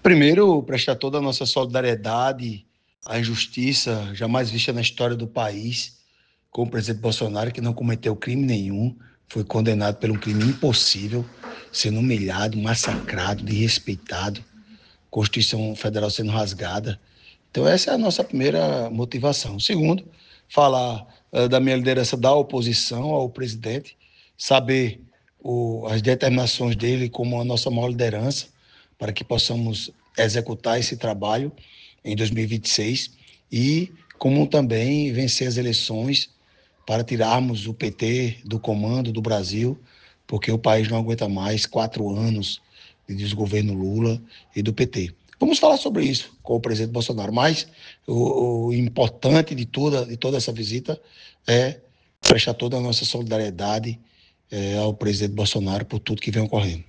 Primeiro, prestar toda a nossa solidariedade à injustiça jamais vista na história do país, com o presidente Bolsonaro, que não cometeu crime nenhum, foi condenado por um crime impossível, sendo humilhado, massacrado, desrespeitado, Constituição Federal sendo rasgada. Então, essa é a nossa primeira motivação. Segundo, falar da minha liderança da oposição ao presidente, saber as determinações dele como a nossa maior liderança, para que possamos executar esse trabalho em 2026 e como também vencer as eleições para tirarmos o PT do comando do Brasil, porque o país não aguenta mais 4 anos de desgoverno Lula e do PT. Vamos falar sobre isso com o presidente Bolsonaro, mas o importante de toda essa visita é prestar toda a nossa solidariedade ao presidente Bolsonaro por tudo que vem ocorrendo.